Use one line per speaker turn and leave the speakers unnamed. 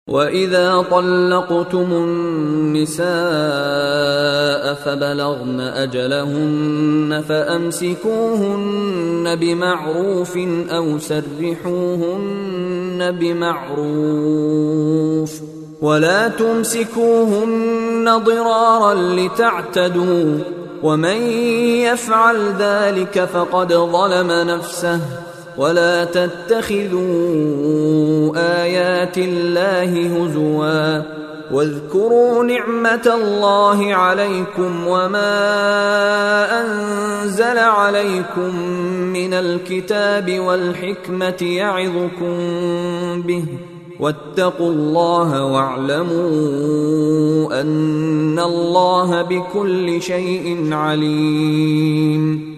وإذا طلقتم النساء فبلغن أجلهن فأمسكوهن بمعروف أو سرحوهن بمعروف ولا تمسكوهن ضرارا لتعتدوا ومن يفعل ذلك فقد ظلم نفسه ولا تتخذوا آيات الله هزوا واذكروا نعمة الله عليكم وما أنزل عليكم من الكتاب والحكمة يعظكم به واتقوا الله واعلموا أن الله بكل شيء عليم.